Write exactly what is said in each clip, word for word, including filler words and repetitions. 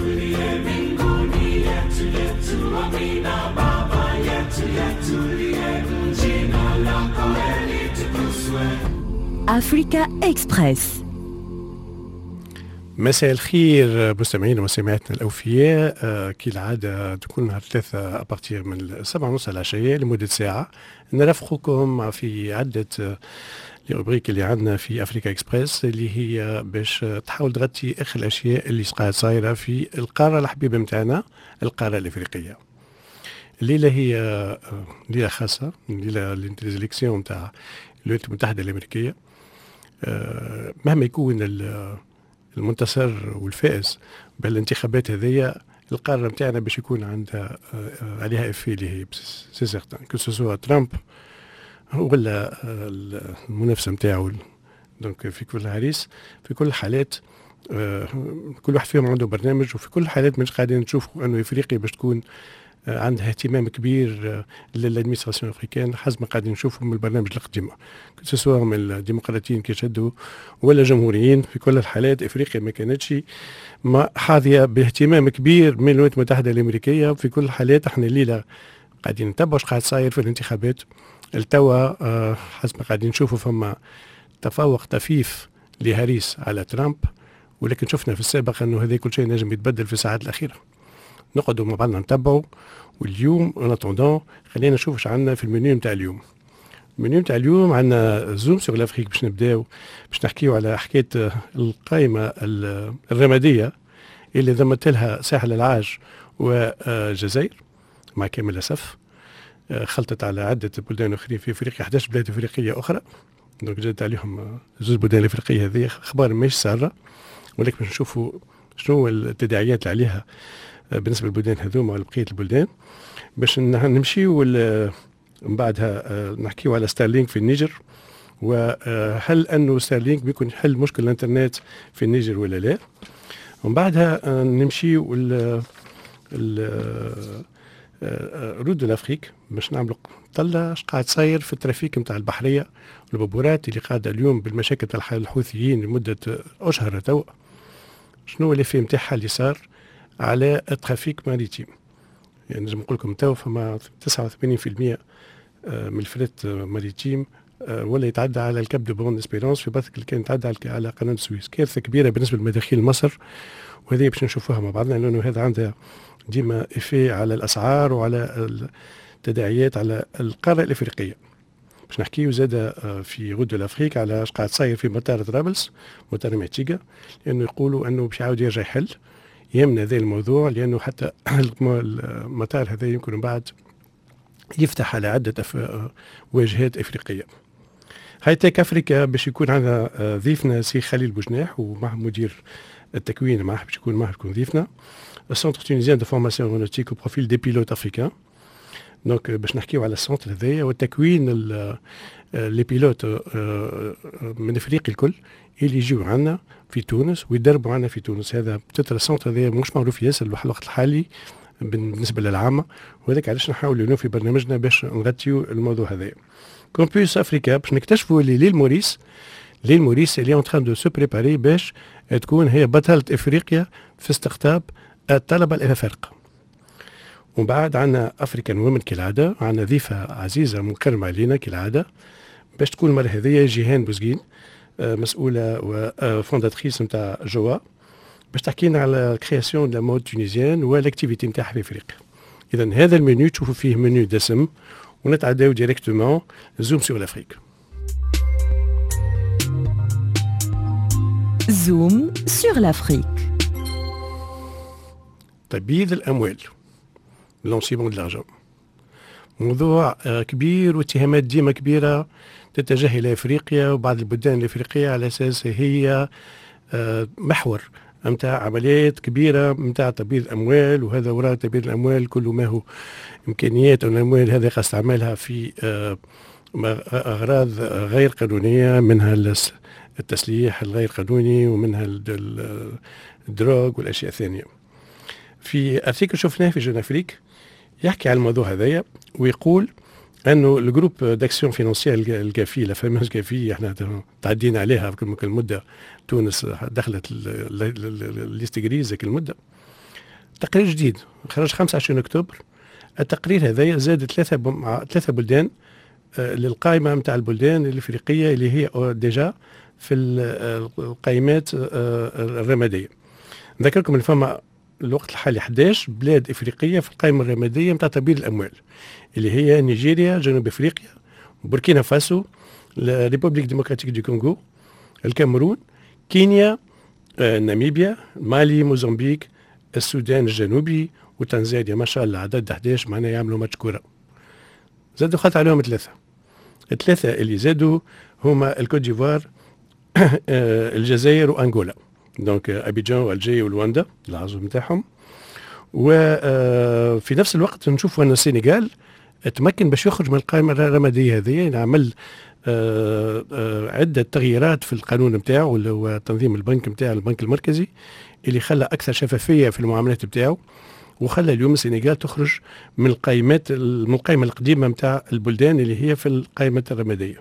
أفريكا إكسبريس. مساء الخير مستمعينا ومستمعاتنا الأوفياء. آه كالعادة تكون نهار ثلاثة أبارتير من السبعة ونص العشية لمدة ساعة نرافقكم في عدة آه الروبريك اللي عندنا في أفريكا إكسبريس، اللي هي باش تحاول تغطي آخر الأشياء اللي قاعدة صايرة في القارة الحبيبة متاعنا، القارة الإفريقية. الليلة هي آه ليلة خاصة، ليلة للإلكسيون متاع الولايات المتحدة الأمريكية. آه مهما يكون المنتصر والفائز بالانتخابات هذيا، القارة متاعنا باش يكون عندها آه عليها افي اللي هي سي سيغتان كو سوسوا ترامب ولا آه المنافسة متاعو. دونك في كل هاريس في كل الحالات آه كل واحد فيهم عنده برنامج، وفي كل الحالات مش قاعدين نشوفوا انه افريقيا باش تكون عندها اهتمام كبير للادمينستراسيون افريكان، حسب ما قاعدين نشوفوا من البرنامج القديمه، سواء من الديمقراطيين كيشدوا ولا جمهوريين. في كل الحالات افريقيا ما كانتش ما حاظيه باهتمام كبير من الولايات المتحده الامريكيه. في كل الحالات احنا الليله قاعدين نتبعوا اش قاعد صاير في الانتخابات التوا. آه حسب ما قاعدين نشوفوا فما تفوق طفيف لهاريس على ترامب، ولكن شفنا في السابق انه هذا كل شيء نجم يتبدل في الساعات الاخيره. نقعدوا مع بعضنا نتبعوا. واليوم اون اتوندون خلينا نشوف اش عندنا في المنيو نتاع اليوم. المنيو نتاع اليوم عندنا زوم سور لافريك، باش نبداو باش نحكيو على حكايه القائمه الرماديه اللي ضمت لها ساحل العاج والجزائر مع كامل الاسف. خلطت على عده بلدان اخرين في افريقيا، احد عشر بلاد افريقيه اخرى. دونك جات عليهم زوج بلدان الافريقيه هذه اخبار ماهيش ساره، ولكن باش نشوفوا شنو التداعيات اللي عليها بالنسبه للبلدان هذوما ولا بقيه البلدان. باش نمشيو من بعدها نحكيو على ستارلينك في النيجر، وهل انه ستارلينك بيكون يحل مشكل الانترنت في النيجر ولا لا. ومن بعدها نمشيو رود لافريك باش نعملوا طلع اش قاعد صاير في الترافيك نتاع البحريه والبابورات اللي قاعده اليوم بالمشاكل تاع الحوثيين لمده اشهر توا. شنو اللي فيه نتاعها اللي صار على الترافيك ماريتيم؟ يعني نجم نقول لكم تو فما تسعة وثمانين بالمئة من الفريت ماريتيم ولا يتعدى على الكاب دو بون اسبيرونس في بثك اللي كان يتعدى على قناه السويس. كارثه كبيره بالنسبه لمداخيل مصر، وهذه باش نشوفوها مع بعضنا، لانه هذا عندها ديما افي على الاسعار وعلى التداعيات على القاره الافريقيه. باش نحكيو زاده في غود لافريك على اش قاعد صاير في مطار طرابلس، مطار معتيقه، لانه يقولوا انه باش يعاود يرجع يحل. يهمنا هذا الموضوع لانه حتى المطار هذا يمكن من بعد يفتح على عده أف... واجهات افريقيه. هاي تيك افريكا باش يكون عندنا ضيفنا سي خليل بوجناح، ومع مدير التكوين معه باش يكون معه يكون ضيفنا السنتر تونيزيان دو فورماسيون ايرونوتيك و بروفيل دي بيلوت افريكان. دونك باش نحكيو على السنتر هذايا والتكوين لي بيلوت من افريقيا الكل اللي يجيو عندنا في تونس ويدربوا عندنا في تونس. هذا بتتر السنتر هذا مش معروف ياسر الوقت الحالي بالنسبه للعامه، وهذاك علاش نحاولوا اليوم في برنامجنا باش نغطيو الموضوع هذا. كومبيوس افريكا باش نكتشفوا اللي ليل موريس ليل موريس اللي اون تران دو سو بريباري باش تكون هي بطله افريقيا في استقطاب الطلبه الافارقه. ومن بعد عندنا افريكان وومن كالعاده، عندنا ضيفه عزيزه مكرمه علينا كالعاده باش تكون المره هذيا جيهان بوزقين، مسؤوله وفونداتريس نتاع جوا، باش تحكي لنا على كرياسيون لا مود تونيزيان والاكتيفيتي نتاعها في افريقيا. اذا هذا المنيو تشوفوا فيه منيو دسم، ونتعداو ديريكتومون زوم سور لافريك. زوم سور لافريك. تبييض الاموال، لونسيمون دو لارجون، موضوع كبير واتهامات ديما كبيره تتجه الى افريقيا وبعض البلدان الافريقيه على اساس هي محور نتاع عمليات كبيره نتاع تبييض الاموال. وهذا وراء تبييض الاموال كل ما هو امكانيات الاموال هذا قد استعمالها في اغراض غير قانونيه، منها التسليح الغير قانوني ومنها الدروغ والاشياء الثانيه. في ارتيكل شفناه في جون افريك يحكي على الموضوع هذايا، ويقول انه الجروب داكسيون فينانسيير الكافي لا فاموز كافي احنا تعدينا عليها كل المده، تونس دخلت الليست جريز ذيك المده. تقرير جديد خرج خمسة وعشرين أكتوبر. التقرير هذا زاد ثلاثة مع ثلاثة بلدان آه للقائمة نتاع البلدان الإفريقية اللي هي ديجا في القائمات آه الرمادية. نذكركم ان فما الوقت الحالي أحد عشر بلاد افريقيه في القائمه الرماديه نتاع تبييض الاموال، اللي هي نيجيريا، جنوب افريقيا، بوركينا فاسو، الريبوبليك ديمقراطيك دي كونغو، الكاميرون، كينيا، آه، ناميبيا، مالي، موزمبيق، السودان الجنوبي وتنزانيا. ما شاء الله عدد أحد عشر، معناها يعملوا ماتش كوره. زادوا خط عليهم ثلاثه. الثلاثه اللي زادوا هما الكوت ديفوار، آه، الجزائر وانغولا. دونك ابيجان والجي ولواندا العاصمه نتاعهم. وفي نفس الوقت نشوفوا ان السنغال تمكن باش يخرج من القائمه الرماديه هذه، يعني عمل عده تغييرات في القانون نتاعو اللي هو تنظيم البنك نتاع البنك المركزي، اللي خلى اكثر شفافيه في المعاملات نتاعو، وخلى اليوم السنغال تخرج من القائمات من القائمه القديمه نتاع البلدان اللي هي في القائمه الرماديه.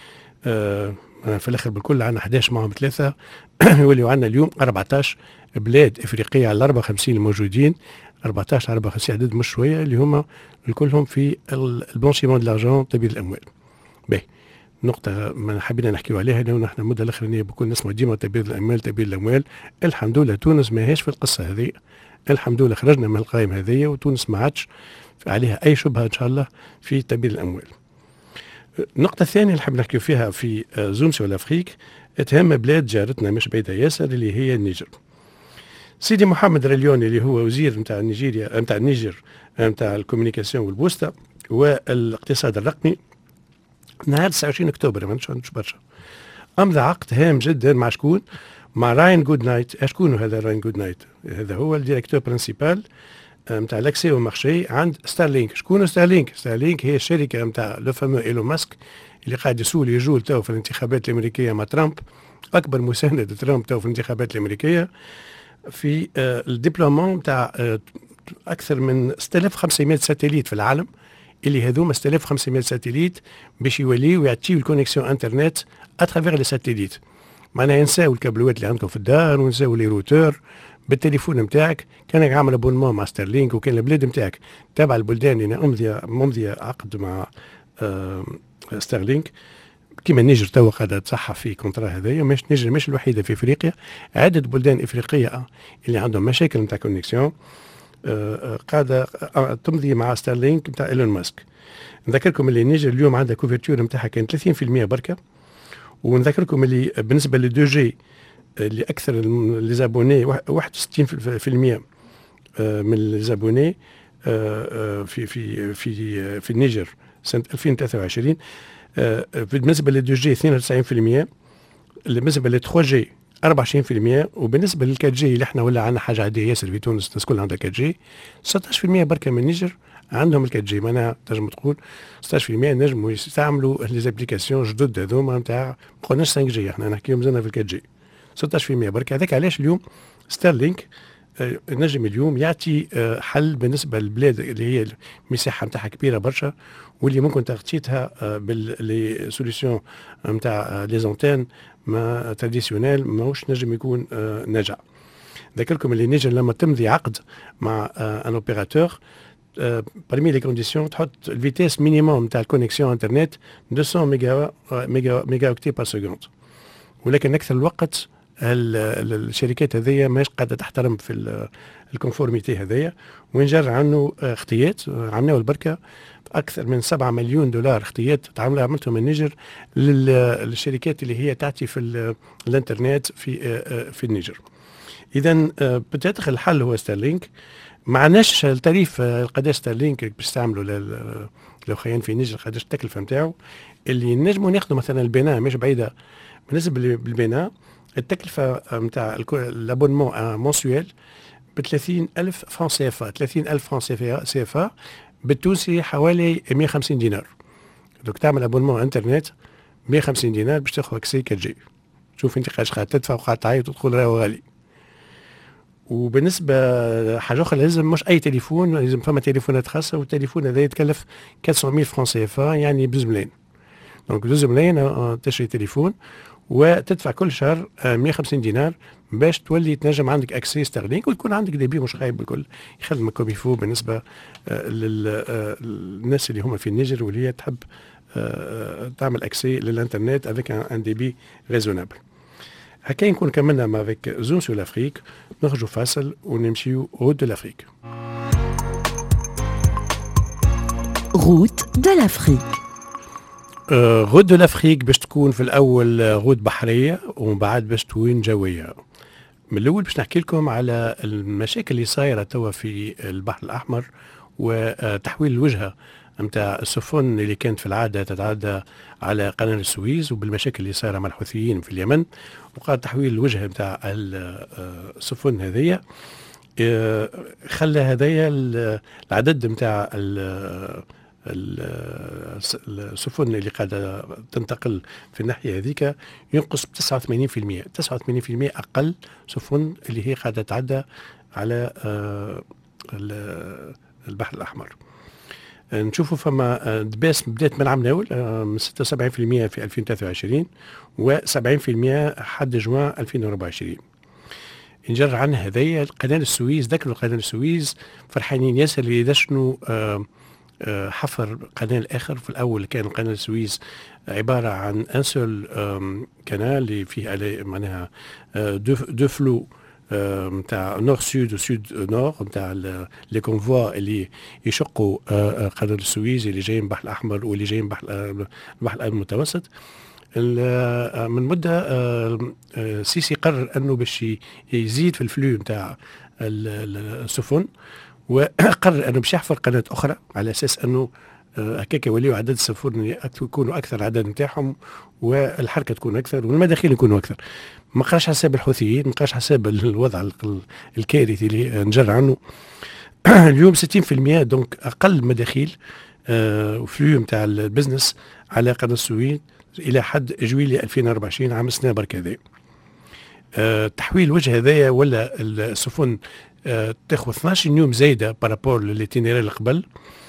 في الاخر بالكل عندنا أحد عشر معهم ثلاثه، يوليوا عندنا اليوم أربعة عشر بلاد افريقيه على أربعة وخمسين الموجودين. أربعة عشر أربعة وخمسين عدد مش شويه، اللي هما كلهم في البلانشيمون دو لارجون، تبييض الاموال. باهي، نقطه ما حبينا نحكيو عليها لانه نحن المده الاخرانيه بكل نسمع ديما تبييض الاموال تبييض الاموال. الحمد لله تونس ماهيش في القصه هذه، الحمد لله خرجنا من القائمه هذه، وتونس ما عادش عليها اي شبهه ان شاء الله في تبييض الاموال. النقطة الثانية اللي حاب نحكيو فيها في زوم سور لافريك تهم بلاد جارتنا مش بعيدة ياسر اللي هي النيجر. سيدي محمد ريليوني اللي هو وزير نتاع نيجيريا نتاع النيجر نتاع الكوميونيكاسيون والبوسطة والاقتصاد الرقمي، نهار تسعة وعشرين أكتوبر ما نش برشا أمضى عقد هام جدا مع شكون؟ مع راين جود نايت. شكون هذا راين جود نايت؟ هذا هو الديريكتور برينسيبال نتاع لاكسي او مارشي عند ستارلينك. شكون ستارلينك؟ ستارلينك هي الشركه نتاع لو فامو ايلون ماسك اللي قاعد يسول يجول تو في الانتخابات الامريكيه مع ترامب، اكبر مساند ترامب تو في الانتخابات الامريكيه في آه الديبلومون نتاع آه اكثر من ستة آلاف وخمسمائة ساتيليت في العالم، اللي هذوما ستة آلاف وخمسمائة ساتيليت باش يوليو يعطيو الكونيكسيون انترنت اترافير لي ساتيليت. معناها ينساو الكابلوات اللي عندكم في الدار ونساو لي روتور بالتليفون نتاعك. كانك عامل ابونمون مع ستارلينك وكان البلاد نتاعك تابع البلدان اللي ممضيه ممضيه عقد مع آه ستارلينك، كيما النيجر توا قاعده تصحح في كونترا هذايا. مش النيجر مش الوحيده في افريقيا، عده بلدان افريقيه اللي عندهم مشاكل نتاع كونيكسيون آه قاعده آه تمضي مع ستارلينك نتاع ايلون ماسك. نذكركم اللي النيجر اليوم عندها كوفرتور نتاعها كان ثلاثين بالمئة بركه، ونذكركم اللي بالنسبه للدو جي اللي اكثر لي زابوني واحد وستين بالمئة من لي زابوني في في في في النيجر سنه ألفين وثلاثة وعشرين. بالنسبه للدو جي اثنين وتسعين بالمئة، بالنسبه لل ثري جي أربعة وعشرين بالمئة، وبالنسبه للكات جي اللي احنا ولا عندنا حاجه عاديه ياسر في تونس، الناس كلها عندها كات جي. ستة عشر بالمئة بركه من النيجر عندهم الكات جي، معناها تنجم تقول ستة عشر بالمئة نجموا يستعملوا لي زابليكاسيون جدد هذوما نتاع ما قلناش خمسة جي، احنا نحكيو مازلنا في الكات جي ستة عشر بالمئة بركه. هذاك علاش اليوم ستارلينك آه نجم اليوم يعطي آه حل بالنسبه للبلاد اللي هي المساحه نتاعها كبيره برشا، واللي ممكن تغطيتها آه باللي سوليسيون نتاع لي زونتين ما تراديسيونيل ماهوش نجم يكون آه ناجع. ذكركم اللي نجم لما تمضي عقد مع آه ان اوبيراتور parmi les conditions تحط الفيتاس مينيموم نتاع الكونيكسيون انترنت مئتين ميجا ميجا ميجا اوكتي بار سكوند، ولكن اكثر الوقت الشركات هذيا ماهيش قاعده تحترم في الكونفورميتي هذيا، ونجر عنه اختيات عملناه البركه اكثر من سبعة مليون دولار اختيات تعملها عملتهم النيجر للشركات اللي هي تعطي في الانترنت في في النيجر. اذا بتاتخ الحل هو ستارلينك. معناش التاريف قداش ستارلينك باش تعملوا لو خيان في النيجر قداش التكلفه نتاعو اللي نجموا ناخذوا مثلا البناء مش بعيده. بالنسبه للبناء التكلفه نتاع الابونمون مونسيوال ب ثلاثين ألف فرنك سي اف ثلاثين ألف فرنك سي اف بالتونسي حوالي مئة وخمسين دينار. دوك تعمل ابونمون انترنت مئة وخمسين دينار باش تاخذ اكسي كات جي. شوف انت قاعد قاعد تدفع وقاعد تعيط وتقول راهو غالي. وبالنسبه حاجه اخرى لازم مش اي تليفون، لازم فما تليفونات خاصه، والتليفون هذا يتكلف أربعمائة ألف فرنك سي اف يعني بزوز ملايين. دونك بزوز ملايين تشري تليفون، وتدفع كل شهر مئة وخمسين دينار باش تولي تنجم عندك اكسي ستارلينك ويكون عندك دي بي مش خايب بالكل، يخدمك كوم يفو بالنسبه للناس اللي هما في النيجر واللي هي تحب تعمل اكسي للانترنت افيك ان دي بي ريزونابل. هكا نكون كملنا مع افيك زوم سو لافريك، نخرجوا فاصل ونمشيو روت دو لافريك. روت دو لافريك. غود دو لافريك باش تكون في الاول غود بحريه ومن بعد باش تكون جويه. من الاول باش نحكي لكم على المشاكل اللي صايره توا في البحر الاحمر وتحويل الوجهه نتاع السفن اللي كانت في العاده تتعدى على قناه السويس، وبالمشاكل اللي صايره مع الحوثيين في اليمن، وقال تحويل الوجهه نتاع السفن هذيا خلى هذايا العدد نتاع السفن اللي قاعده تنتقل في الناحيه هذيك ينقص ب تسعة وثمانين بالمئة، تسعة وثمانين بالمئة اقل سفن اللي هي قاعده تعدى على البحر الاحمر. نشوفوا فما دباس بدات من العام الاول من ستة وسبعين بالمئة في ألفين وثلاثة وعشرين و سبعين بالمئة حد جوان ألفين وأربعة وعشرين. نجر عن هذايا قناه السويس، ذكروا قناه السويس فرحانين ياسر اللي دشنوا حفر قناه الاخر. في الاول كان قناه السويس عباره عن ان سول قناه اللي فيه معناها دو دو فلو نتاع نور سود وسود نور نتاع لي كونفوا اللي يشقوا قناه السويس اللي جايين البحر الاحمر واللي جايين البحر البحر المتوسط. من مده سيسي قرر انه باش يزيد في الفلو نتاع السفن، وقرر انه باش يحفر قناه اخرى على اساس انه هكاك يوليوا عدد السفن يكونوا اكثر العدد نتاعهم والحركه تكون اكثر والمداخيل يكونوا اكثر. ما قراش حساب الحوثيين، ما قراش حساب الوضع الكارثي اللي نجر عنه. اليوم ستين بالمئة دونك اقل مداخيل وفلو نتاع البزنس على قناه السويس الى حد جويلية ألفين وأربعة وعشرين عام سنه برك هذا. أه تحويل الوجه هذايا ولا السفن أه تاخذ اثناش يوم زايده بارابور للاتينيرال اللي قبل،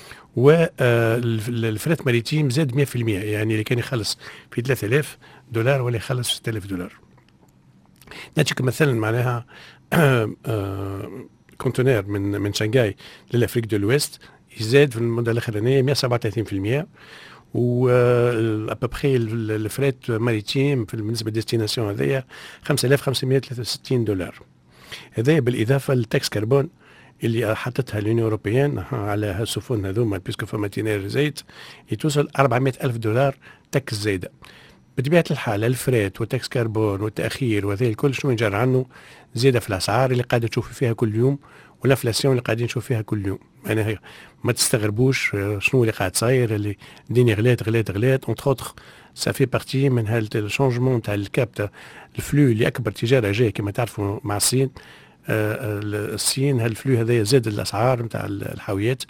والفرات ماريتيم زاد مئة بالمئة، يعني اللي كان يخلص في ثلاثة آلاف دولار ولا يخلص في ستة آلاف دولار. نعطيك مثلا معناها أه أه كونتينر من من شنغهاي للافريك دو الويست يزاد في المده الاخرانيه مئة وسبعة وثلاثين بالمئة، و ابوبخي الفريت ماريتيم في بالنسبه للديستيناسيون هذيا خمسة آلاف وخمسمئة وثلاثة وستين دولار. هذا بالاضافه للتاكس كربون اللي حطتها اليونيون اوروبيان على هالسفن هذوما بيسكو فما تينير زيت يتوصل أربعمئة ألف دولار تاكس زايده. بطبيعه الحال الفريت والتاكس كربون والتاخير وهذا الكل شنو يجر عنه زياده في الاسعار اللي قاعده تشوفوا فيها كل يوم، والانفلاسيون اللي قاعدين نشوف فيها كل يوم. يعني ما تستغربوش شنو اللي قاعد صاير، اللي الدنيا غلات غلات غلات اونتر اوتر سا في بارتي من هذا الشونجمون تاع الكاب تاع الفلو اللي اكبر تجاره جايه كما تعرفوا مع الصين. آه الصين هالفلو هذايا زاد الاسعار نتاع الحاويات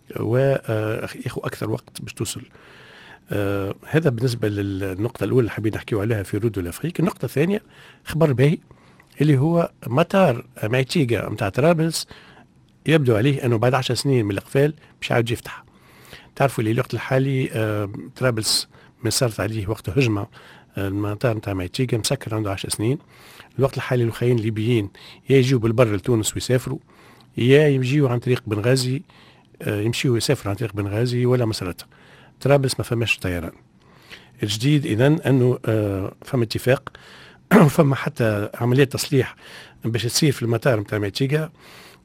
وياخذ اكثر وقت باش توصل. آه هذا بالنسبه للنقطه الاولى اللي حابين نحكيو عليها في رود الافريق. النقطه الثانيه خبر باهي اللي هو مطار معتيقة نتاع طرابلس يبدو عليه انه بعد عشر سنين من الاقفال باش يعاود يفتح. تعرفوا اللي الوقت الحالي آه طرابلس من صارت عليه وقت هجمه آه المطار نتاع معتيقة مسكر عنده عشر سنين. الوقت الحالي الوخيين الليبيين يا يجيو بالبر لتونس ويسافروا، يا يجيو عن طريق بنغازي آه يمشيوا يسافروا عن طريق بنغازي ولا مسرته. طرابلس ما فماش طيران. الجديد اذا انه آه فما اتفاق وفما حتى عملية تصليح باش تصير في المطار نتاع معتيقة،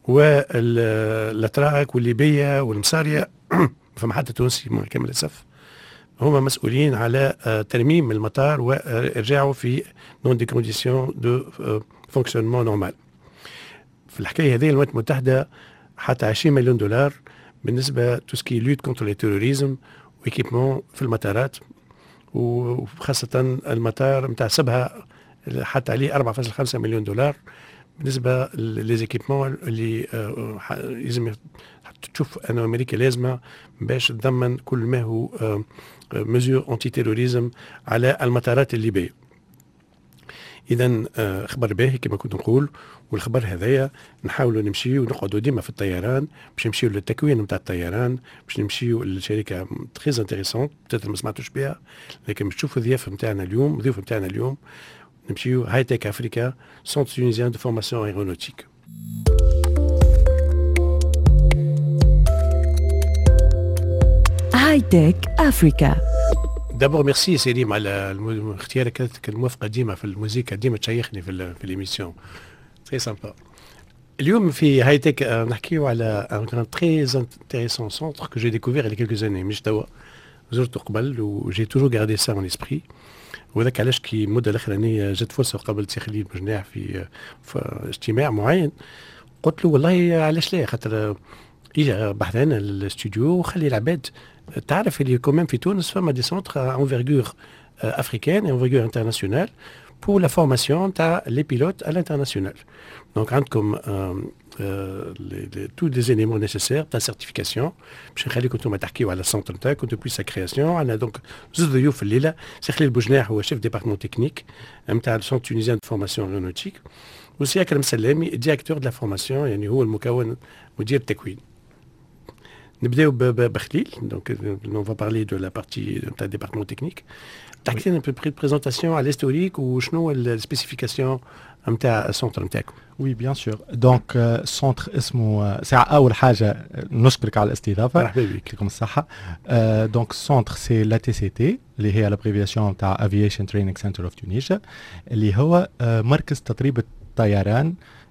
والاتراك والليبية والمصارية فما حتى تونسي كامل الصف هما مسؤولين على ترميم المطار وارجاعه في دون دي كونديسيون دو فونكسيونمون نورمال. في الحكاية هذه الولايات المتحدة حتى عشرين مليون دولار بالنسبة توسكي لوت كونتر لي تيروريزم وإيكيبمون في المطارات، وخاصة المطار نتاع سبها حتى عليه أربعة فاصلة خمسة مليون دولار بالنسبه ليزيكيبمون اللي لازم تشوف ان امريكا لازمه باش تضمن كل ما هو مزور انتي تيروريزم على المطارات الليبيه. اذا آه خبر باهي كما كنت نقول، والخبر هذايا نحاولوا نمشيو ونقعدوا ديما في الطيران باش نمشيو للتكوين نتاع الطيران، باش نمشيو لشركه تري انتريسونت بتاتر ما سمعتوش بها، لكن باش تشوفوا الضيافه نتاعنا اليوم، الضيوف نتاعنا اليوم نمشيو هاي تك افريكا سونتر تونيزيان دو فورماسيون ايرونوتيك. هاي تك افريكا. دابور ميرسي سليم على اختيارك الموافقه ديما في الموسيقى، ديما تشيخني في في ليميسيون تري سامبا. اليوم في هاي تك نحكيو على ان تري انتريسون سونتر كو جي ديكوفير il y a quelques années، مش توا زرته قبل وجي توجور غاردي سا اون اسبري، وذاك علاش كي المده الاخرانيه جات فرصه قابلت سي خليل بوجناح في, في اجتماع معين، قلت له والله علاش لا، خاطر اجا بحثنا الاستوديو وخلي العباد تعرف اللي كومام في تونس فما دي سونتر انفيرغور افريكان اي انفيرغور انترناسيونال pour la formation تاع les pilotes à l'international. Donc عندكم euh, euh, les, les, tous les éléments nécessaires تاع certification باش نخليكم انتم تحكيوا على السونتر نتاعكم depuis sa création. عندنا دونك زوج ضيوف الليله، سي خليل بوجناح هو شيف ديبارتمون تكنيك نتاع السونتر تونيزيان دو فورماسيون ايرونوتيك، وسي اكرم سلامي ديريكتور دو لا فورماسيون، يعني هو المكون مدير التكوين. نبداو بخليل، donc on va parler de la partie de ta département technique. تحكي لنا بري بريزونطاسيون على الهيستوريك وشنو السبيسيفيكاسيون نتاع السونتر نتاعكم. وي بيان سور. دونك سونتر اسمه ساعة اول حاجه نشكرك على الاستضافه. مرحبا بك. يعطيكم الصحه. دونك سونتر سي لا تي سي تي اللي هي لابريفياسيون تاع افيشن تريننج سنتر اوف تونيجيا، اللي هو مركز تدريب الطيران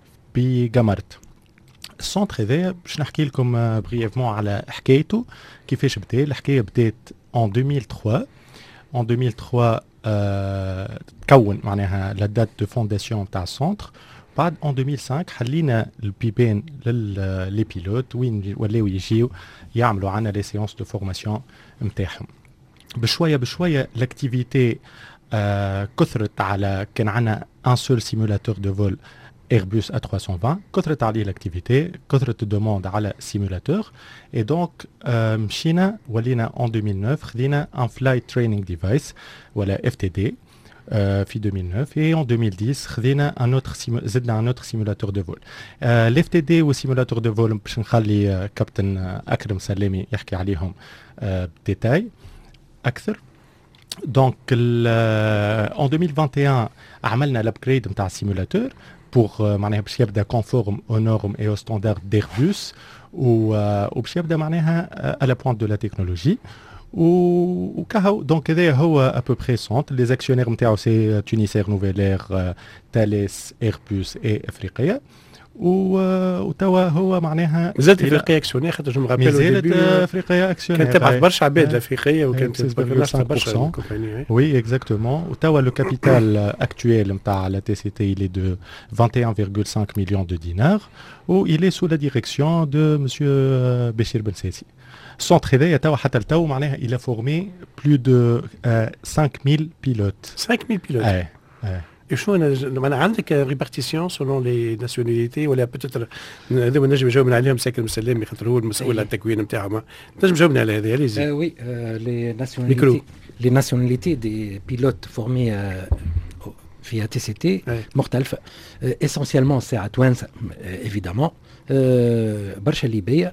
بجمرت. السونتر هذايا باش نحكي لكم بريفمون على حكايته كيفاش بدا. الحكايه بدات en deux mille trois. en deux mille trois euh, تكون معناها لا دات دو فونداسيون تاع السونتر. بعد en deux mille cinq حلينا البيبان للي بيلوت وين ولاو يجيو يعملوا عنا لي سيونس دو فورماسيون نتاعهم. بشويه بشويه لاكتيفيتي آه كثرت، على كان عنا ان سول سيمولاتور دو فول Airbus A trois cent vingt، كثرت عليه l'activité، كثرت الدوموند على سيمولاتور، et donc euh, مشينا ولينا en deux mille neuf خدينا un flight training device ولا F T D euh, في deux mille neuf، et en deux mille dix خدينا un autre simu... زدنا un autre simulateur de vol. euh, ال F T D والسيمولاتور دو فول باش نخلي كابتن أكرم سلامي يحكي عليهم بديتاي euh, أكثر. donc euh, en deux mille vingt et un عملنا l'upgrade نتاع السيمولاتور pour معناها باش يبدا كونفورم او نورم اي او ستاندارد ديربوس، وباش يبدا معناها على بوينت دو لا تكنولوجي وكهو. دونك هذا هو ابوبري سونت. لي زاكسيونير نتاعو سي تونس اير نوفيلير، تاليس، ايربوس اي افريقيا، وتوا هو معناها مازالت افريقيا اكسيونير، خاطر جو مرابيل مازالت افريقيا اكسيونير، كانت تبعث برشا عباد الافريقيه وكانت تبعث برشا كومباني. وي اكزاكتومون. وتوا لو كابيتال اكتويل نتاع لا تي سي تي il est de vingt et un virgule cinq millions de dinars و il est sous la direction de monsieur Béchir Ben Saïsi. السونتر هذايا توا حتى لتو معناها il a formé plus de cinq mille pilotes. cinq mille pilotes. اي اي. شو انا عندك ريبارتيسيون سولون لي ناسيوناليتي ولا بوتيتر هذا نجم نجاوبنا عليهم ساكن مسلمي خاطر هو المسؤول على التكوين نتاعهم. نجم نجاوبنا على هذا ليزي. وي لي ناسيوناليتي لي ناسيوناليتي دي بيلوت فورمي في تي سي تي مختلفه. اسونسيالمون سي ا توانسه ايفيدامون، برشا ليبيه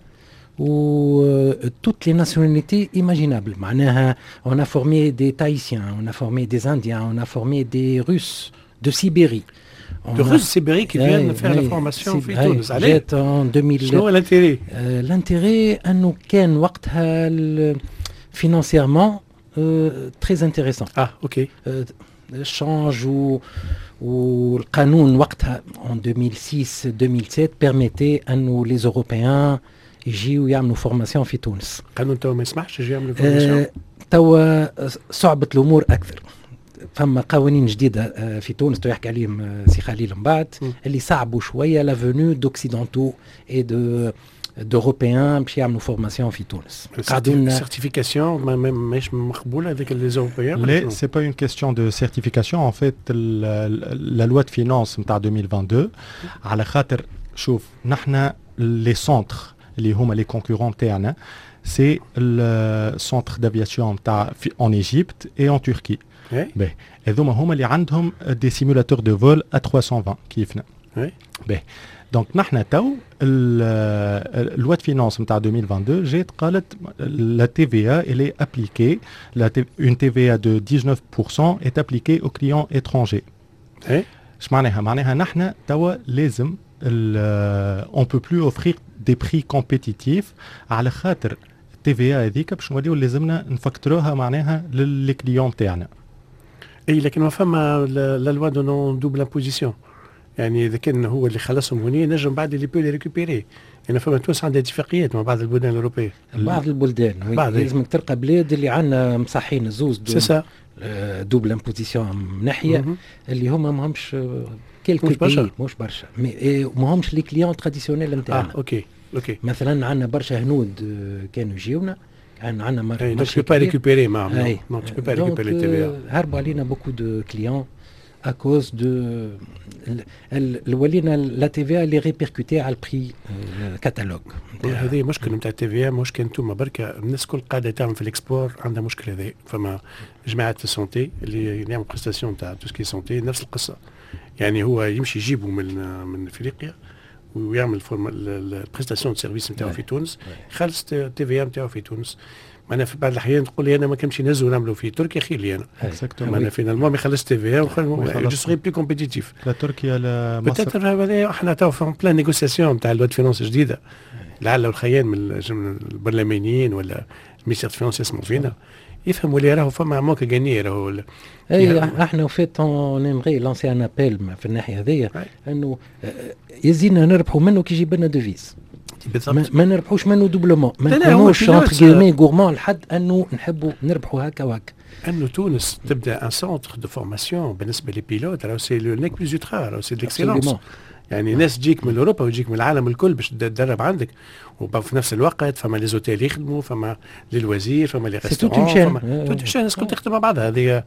ou toutes les nationalités imaginables. معناها on a formé des Tahitiens, on a formé des Indiens, on a formé des Russes de Sibérie. De Russes de Sibérie qui viennent faire la formation في تونس. جات en deux mille. شنو l'intérêt؟ l'intérêt انه كان وقتها financièrement très intéressant. Ah ok. change ou والقانون وقتها en deux mille six deux mille sept permettait انه les Européens يجيو يعملوا فورماسيون في تونس. قانون توا ما يسمحش يجي يعملوا فورماسيون؟ أه توا صعبت الامور اكثر. فما قوانين جديده في تونس تو يحكي عليهم سي خليل من بعد اللي صعبوا شويه لا فونو دوكسيدونتو اي دو دوروبيان باش يعملوا فورماسيون في تونس. قاعدين سيرتيفيكاسيون ماهيش مقبوله هذيك لي زوروبيان؟ لا سي با اون كيستيون دو سيرتيفيكاسيون. ان فيت لا لوا دو فينانس نتاع deux mille vingt-deux على خاطر شوف نحن لي سونتر اللي هما لي كونكورون تاعنا سي السونتر دافياسيون تاع en Égypte et en Turquie. باهي هذوما هما اللي عندهم دي سيمولاتور دو فول ا ثلاثمية وعشرين كيفنا. باهي دونك نحن تو الواد فينانس نتاع ألفين واثنين وعشرين جات قالت لا تي في ا اللي ابليكي اون تي في ا دو تسعة عشر بالمئة est appliquée aux clients étrangers. اش معناها؟ معناها نحن توا لازم اون بو بلو اوفرير دي بري كومبيتيتيف على خاطر التي في ا هذيك باش نوليو لازمنا نفكتروها معناها للكليون تاعنا. اي لكن ما فما لا لوا دو نون دوبل امبوزيسيون، يعني اذا كان هو اللي خلصهم هوني نجم بعد اللي بو لي ريكوبيري. يعني فما تونس عندها اتفاقيات مع بعض البلدان الاوروبيه. بعض البلدان لازمك تلقى بلاد اللي عندنا مصحين الزوز سي دوبل امبوزيسيون من ناحيه اللي هما ماهمش كيلكو مش برشا مش برشا ماهمش لي كليون تراديسيونيل نتاعنا. اه اوكي اوكي مثلا عندنا برشا هنود كانوا يجيونا كان عندنا مرة دونك با ريكوبيري معهم نو تو با ريكوبيري تي في ا هربوا علينا بوكو دو كليون à cause de ولينا لا تي في اللي ريبيركوتي على البري كاتالوج. هذه مشكله نتاع التي في مش كان انتم بركه الناس كل قاعده تعمل في الاكسبور عندها مشكله هذه. فما جماعه السونتي اللي يعملوا بريستاسيون تاع توسكي سونتي نفس القصه، يعني هو يمشي يجيبه من من افريقيا ويعمل البريستاسيون سيرفيس نتاعو في تونس، خلص التي في نتاعو في تونس. معناها في بعض الاحيان تقول لي انا ما كنمشي نهزو نعملوا في تركيا خير لي انا. معناها فينالمون ما يخلص تي في جو سوري بلو كومبيتيتيف. لا تركيا لا مصر. بتاتر احنا تو في بلان نيغوسياسيون تاع الواد فينانس جديده لعل الخيان من البرلمانيين ولا المينستير فينانس يسمعوا فينا يفهموا اللي راهو فما موكا غاني راهو. اي احنا وفيت اون ايمغي لانسي ان ابيل في الناحيه هذيا انه يزينا نربحوا منه كي يجيب لنا دوفيز، ما نربحوش منه دوبلومون، ما نكونوش اونتر كيلمي غورمون لحد انه نحبوا نربحوا هكا وهكا. انه تونس تبدا ان سونتر دو فورماسيون بالنسبه لي بيلوت راهو سي لو نيك بلوز اوترا راهو سي ديكسيلونس. يعني ناس تجيك من اوروبا ويجيك من العالم الكل باش تدرب عندك، وفي نفس الوقت فما لي زوتيل يخدموا، فما لي لوازير، فما لي ريستورون، فما توت شان الناس كل تخدم مع بعضها. هذه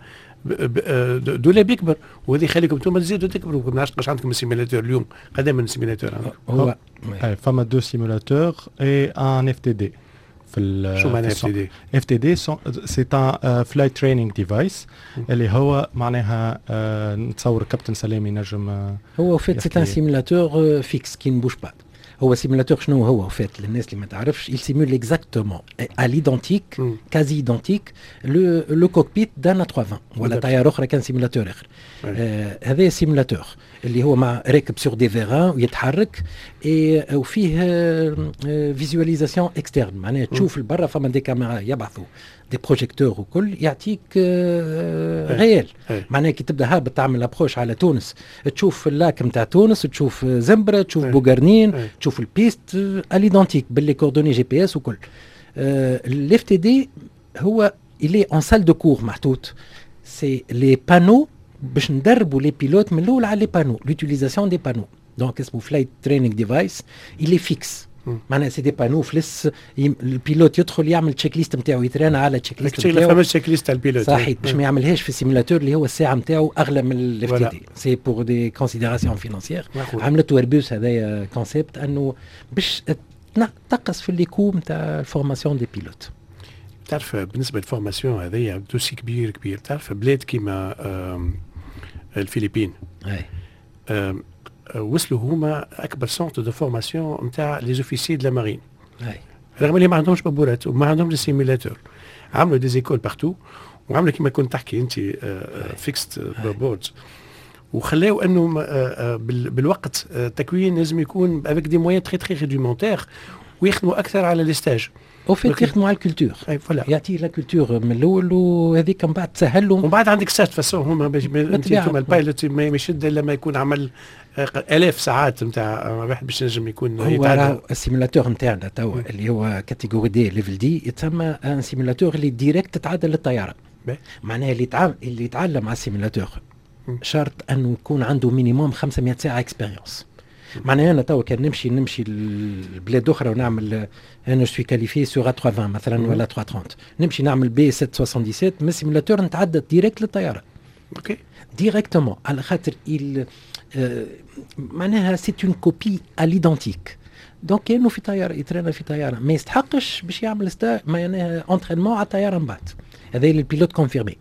دولاب يكبر وهذه يخليكم انتم تزيدوا تكبروا. ما نعرفش عندكم السيميلاتور اليوم قدام من السيميلاتور هو فما دو سيميلاتور اي ان اف تي دي. شو معناها اف تي دي؟ اف تي دي سي ان فلايت تريننج ديفايس اللي هو معناها نتصور كابتن سلامي نجم هو فيت سي ان سيميلاتور فيكس كي نبوش با. هو سيميلاتور شنو هو فات للناس اللي ما تعرفش؟ il simule exactement à l'identique quasi identique le le cockpit d'un A trois cents ولا طياره اخرى كان سيميلاتور اخر. آه هذا سيميلاتور اللي هو مع راكب سور دي فيران ويتحرك اي وفيه فيزواليزاسيون اكسترن، معناها تشوف البرا فما دي كاميرا يبعثوا دي بروجيكتور وكل يعطيك آه غيال. معناها كي تبدا هابط تعمل ابروش على تونس تشوف اللاك نتاع تونس، تشوف زنبره، تشوف بوغارنين، تشوف البيست اليدونتيك باللي كوردوني جي بي اس وكل. الاف تي دي هو الي اون سال دو كور محطوط سي لي بانو باش ندربوا لي بيلوت من الاول على لي بانو لوتيليزاسيون دي بانو. دونك اسمه فلايت تريننج ديفايس الي فيكس، معناها سي دي بانو فلس البيلوت يدخل يعمل تشيك ليست نتاعو يترانا على تشيك ليست نتاعو. فما تشيك ليست تاع البيلوت صحيح باش ما يعملهاش في السيميلاتور اللي هو الساعه نتاعو اغلى من الاف تي دي. سي بور دي كونسيديراسيون فينانسيير. عملته ايربوس هذايا كونسيبت انه باش تنقص في الليكو نتاع الفورماسيون دي بيلوت. تعرف بالنسبه للفورماسيون هذايا دوسي كبير كبير. تعرف بلاد كيما الفلبين اي وصلوا هما اكبر سونتر دو فورماسيون نتاع لي زوفيسي دو لا مارين، رغم اللي ما عندهمش بابورات وما عندهمش سيميلاتور. عملوا دي زيكول بارتو وعملوا كما كنت تحكي انت فيكست بوردز، وخلاو انه بالوقت التكوين لازم يكون افيك دي مويان تري تري ريدومونتير ويخدموا اكثر على لي ستاج. وفيت يخدموا على الكولتور، يعطي لا كولتور من الاول وهذيك من بعد تسهل لهم. ومن بعد عندك سات فاسون هما باش انتم البايلوت ما يشد الا لما يكون عمل الاف ساعات نتاع واحد باش ينجم يكون هو السيميلاتور نتاعنا توا اللي هو كاتيجوري دي ليفل دي يتسمى ان سيميلاتور اللي ديريكت تتعدل للطياره. معناها اللي يتعلم اللي يتعلم على السيميلاتور شرط انه يكون عنده مينيموم خمسمائة ساعه اكسبيريونس. معناها انا توا كان نمشي نمشي البلاد اخرى ونعمل انا جو سوي كاليفي سور ثلاثمية وثمانين مثلا ولا ثلاثمية وثلاثين، نمشي نعمل بي سبعمائة وسبعة وسبعين من السيميلاتور نتعدى ديريكت للطياره. اوكي ديريكتومون على خاطر il آه معناها سي اون كوبي ا ليدونتيك. دونك كانه في طياره يترانا في طياره ما يستحقش باش يعمل ستا معناها انترينمون على الطياره من بعد. هذا اللي البيلوت كونفيرمي.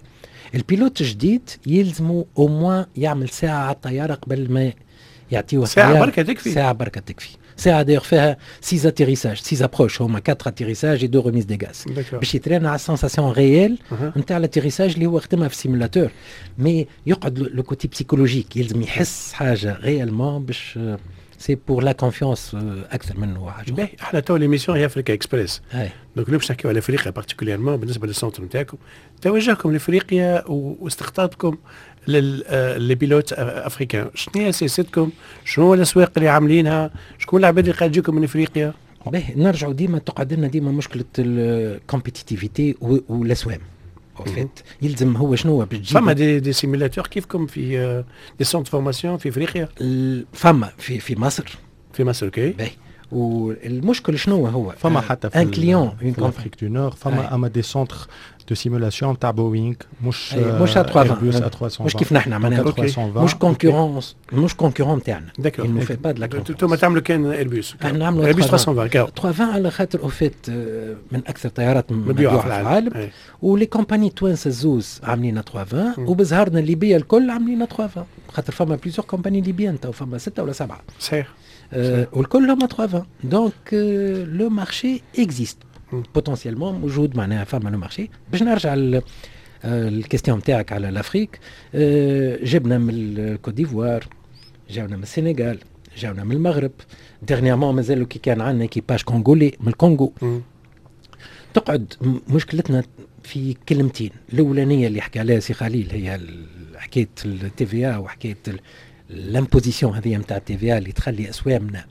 البيلوت الجديد يلزمه او موان يعمل ساعه على الطياره قبل ما يعطيوه ساعه بركه تكفي. ساعه بركه تكفي. ساعه داير فيها سيز اتيريساج سيز ابروش هما كاتر اتيريساج اي دو ريميز دي غاز باش يترينا على السنساسيون ريال نتاع الاتيريساج اللي هو خدمها في السيمولاتور. مي يقعد لو كوتي بسيكولوجيك يلزم يحس حاجه ريالمون باش سي بور لا كونفيونس اكثر منه حاجه. باهي احنا تو ليميسيون هي افريكا اكسبريس. دونك باش نحكيو على افريقيا بارتيكوليرمون بالنسبه للسونتر نتاعكم. توجهكم لافريقيا واستقطابكم للبيلوت افريكان، شنو هي سياستكم؟ شنو الاسواق اللي عاملينها؟ شكون العباد اللي قاعد يجيكم من افريقيا؟ باهي نرجعوا ديما تقعد لنا ديما مشكله الكومبيتيتيفيتي والاسوام. فيت يلزم هو شنو باش تجيب فما دي, دي سيميلاتور كيفكم في دي سونت فورماسيون في افريقيا؟ فما في في مصر. في مصر اوكي. باهي والمشكل شنو هو؟ فما حتى في ان كليون في افريك دو نور فما اما دي سونتر دو سيمولاسيون تاع بوينغ مش مش ثلاثمية مش كيف نحن معناها مش كونكورونس مش كونكورون تاعنا. داكور انه في با د لا انتم تعملوا كان ايربوس. احنا نعملوا ايربوس ثلاثمية ثلاثمية على خاطر او فيت من اكثر طيارات مبيوعه في العالم. ولي كومباني توانسه الزوز عاملين ثلاثمية وبزهرنا الليبيه الكل عاملين ثلاثمية خاطر فما بليزيور كومباني ليبيان تو فما ستة ولا سبعة. صحيح. والكل هما ثلاثمية. دونك لو مارشي اكزيست بوتنسيالمون موجود معناها فما لو مارشي. باش نرجع الكيستيون تاعك على الافريك، جبنا من الكوت ديفوار، جاونا من السنغال، جاونا من المغرب، ديرنيامون مازالوا كي كان عندنا ايكيباج كونغولي من الكونغو. تقعد مشكلتنا في كلمتين، الاولانيه اللي حكى عليها سي خليل هي حكايه التي في ا وحكايه الامبوزيسيون هذه نتاع التي في ا اللي تخلي اسوامنا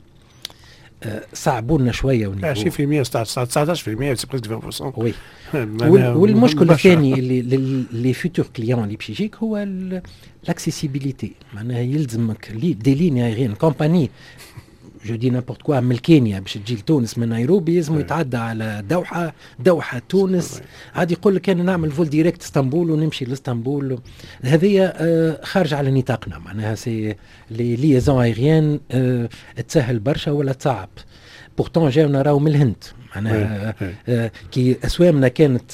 صعبوا لنا شويه ونيفو عشرين بالمئة تسعطاش بالمئة سي بريسك عشرين بالمئة. وي والمشكل الثاني اللي اللي فيتور كليون اللي باش يجيك هو الاكسيسيبيليتي. معناها يلزمك دي لين ايرين كومباني جو دي نابورت كوا من كينيا باش تجي لتونس من نيروبي لازم يتعدى على دوحه دوحه تونس عاد يقول لك انا نعمل فول ديريكت اسطنبول ونمشي لاسطنبول. هذه آه خارج على نطاقنا معناها سي لي ليزون ايريان آه تسهل برشا ولا تصعب. بورتون جاونا راهو من الهند معناها آه كي اسوامنا كانت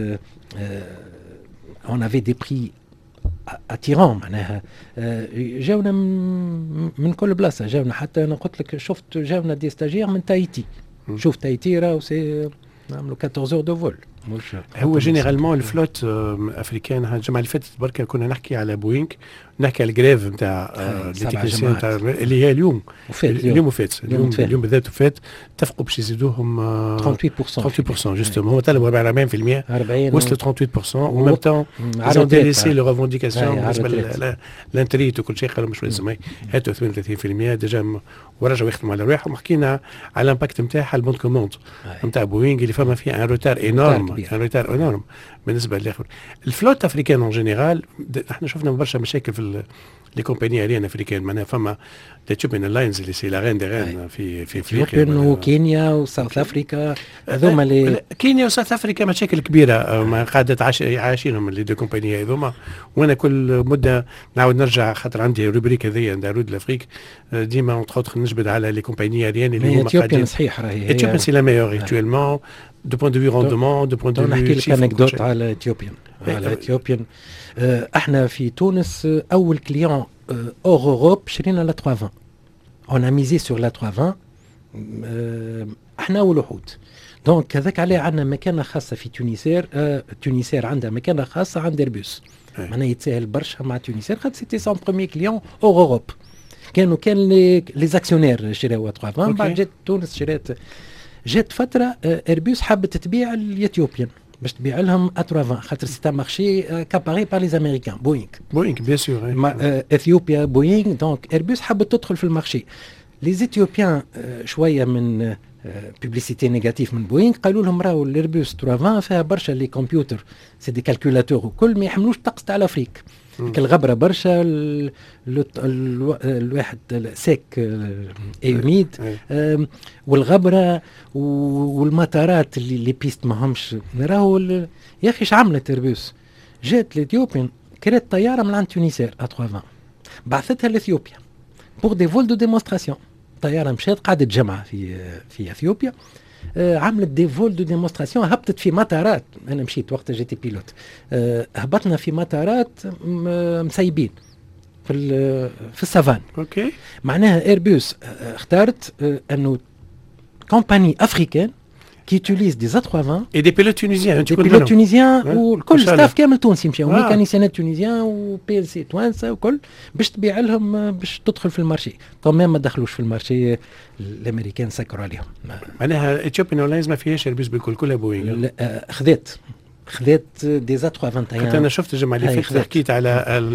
اون افي دي بري اتيرون معناها جاونا من كل بلاصه. جاونا حتى انا قلت لك شفت جاونا دي ستاجير من تايتي. شوف تايتي راهو سي نعملوا أربعطاش دو فول. هو جينيرالمون الفلوت افريكان الجمعه اللي فاتت بركه كنا نحكي على بوينغ نحكي على الجريف نتاع التكنيسيين نتاع اللي هي اليوم اليوم وفات اليوم اليوم بالذات وفات اتفقوا باش يزيدوهم ثلاثة وثلاثين بالمئة جوستومون هو طلبوا أربعين بالمئة وصلوا ثلاثة وثلاثين بالمئة وميم طون ils ont délaissé les revendications بالنسبه للانتريت وكل شيء قالوا مش لازم هاتوا ثمانية وثلاثين بالمئة ديجا ورجعوا يخدموا على رواحهم. حكينا على الامباكت نتاعها البون كوموند نتاع بوينغ اللي فما فيه ان روتار انورم ان روتار انورم بالنسبه للاخر. الفلوت افريكان اون جينيرال احنا شفنا برشا مشاكل في لي كومباني ايريان افريكان معناها فما الاثيوبيان لاينز اللي سي لا رين دي رين في في افريقيا وكينيا وساوث افريكا هذوما اللي كينيا وساوث افريكا مشاكل كبيره ما قعدت عايشينهم لي دو كومباني هذوما. وانا كل مده نعاود نرجع خاطر عندي روبريك هذيا نتاع رود لافريك ديما اونتر نجبد على لي كومباني ايريان اللي هما قاعدين صحيح راهي اثيوبيا سي لا ميور اكtuellement دو بوين دو في روندمون دو بوين دو في نحكي لك انكدوت على اثيوبيا على اثيوبيا. احنا في تونس اول كليون اور اوروب شرينا لا ثلاثمية. اون ا ميزي سور لا ثلاثمية احنا والوحود. دونك هذاك عليه عندنا مكانه خاصه في تونيسير. اه تونيسير عندها مكانه خاصه عند ايربوس معناها يتساهل برشا مع تونيسير خاطر سيتي سون بروميي كليون اور اوروب. كانوا كان لي لي زاكسيونير شراو ثلاثمية بعد جات تونس شرات. جات فتره ايربوس حبت تبيع اليثيوبيان باش تبيع لهم ثلاثمية خاطر سي ان مارشي كاباري بار لي امريكان بوينغ بوينغ بيان سور اثيوبيا بوينغ. دونك ايربوس حبت تدخل في المارشي. لي اثيوبيان شويه من بوبليسيتي نيجاتيف من بوينغ قالوا لهم راهو الايربوس ثلاثمية فيها برشا لي كمبيوتر سي دي كالكولاتور وكل ما يحملوش الطقس تاع الافريك. الغبره برشا الواحد سيك ايميد والغبره والمطارات اللي لي بيست ما همش راهو يا اخي اش عملت ايربوس؟ جات لاثيوبيا كرات طياره من عند تونيسير ثلاثمية بعثتها لاثيوبيا بور دي فول دو ديمونستراسيون. طياره مشات قعدت جمعه في في اثيوبيا آه عملت دي فول دو ديمونستراسيون، هبطت في مطارات. انا مشيت وقت جيتي بيلوت، آه هبطنا في مطارات مسيبين في في السافان. اوكي. معناها ايربوس اختارت آه انه كومباني افريكان qui utilisent des A trois vingt et des pilotes tunisiens. des pilotes tunisiens والكل ستاف كامل تونسي مشاو، ميكانيسيانات تونسيان وبي ال سي توانسه وكل، باش تبيع لهم باش تدخل في المارشي. طبعا ما دخلوش في المارشي، الامريكان سكروا عليهم. معناها ايثيوبيان ايرلاينز ما فيهاش ايربوس بالكل، كلها بوينغ. خذات خذات دي زا ثلاثمية وواحد وعشرين. حتى انا شفت الجمعه اللي فاتت حكيت على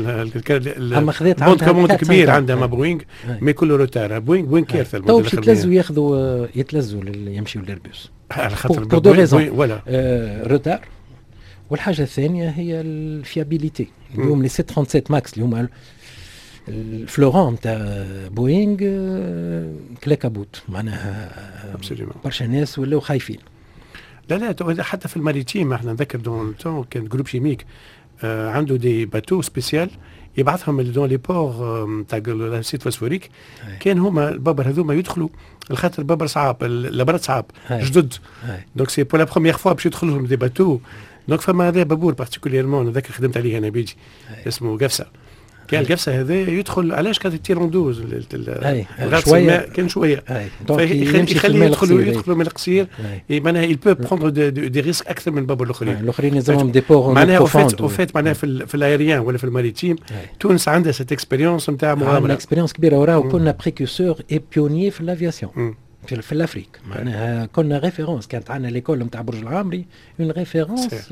اما خذات بوند كوموند كبير عندها ما بوينغ، مي كله روتار. بوينغ بوينغ كارثه. تو باش يتلزوا ياخذوا يتلزوا يمشيوا للايربوس على خاطر بور دو ريزون ولا آه روتار. والحاجه الثانيه هي الفيابيليتي. اليوم لي سبعمية وسبعة وثلاثين ماكس اللي هما الفلورون نتاع بوينغ كلاكابوت، معناها برشا ناس ولاو خايفين. لا لا حتى في الماريتيم احنا نذكر دون تو كان جروب شيميك آه عنده دي باتو سبيسيال يبعثهم دون لي بور تاع السيت فوسفوريك. كان هما البابر هذوما يدخلوا الخاطر البابر صعاب، البرد صعاب جدد، دونك سي بور لا بروميير فوا باش يدخلوا لهم دي باتو. دونك فما هذا بابور بارتيكوليرمون نذكر خدمت عليه انا بيجي اسمه قفصه. كان القفصه هذا يدخل علاش كانت تيروندوز شويه كان شويه يخليه يدخل يدخل من القصير. معناها il peut prendre des risques اكثر من البابور الاخرين. الاخرين يلزمهم دي بور معناها وفات وفات معناها في في الايريان ولا في الماريتيم. تونس عندها سيت اكسبيريونس نتاع مغامره، عندنا اكسبيريونس كبيره وراه، وكنا بريكورسور اي بيونيي في الافياسيون في الافريك. معناها كنا ريفيرونس، كانت عندنا ليكول نتاع برج العامري اون ريفيرونس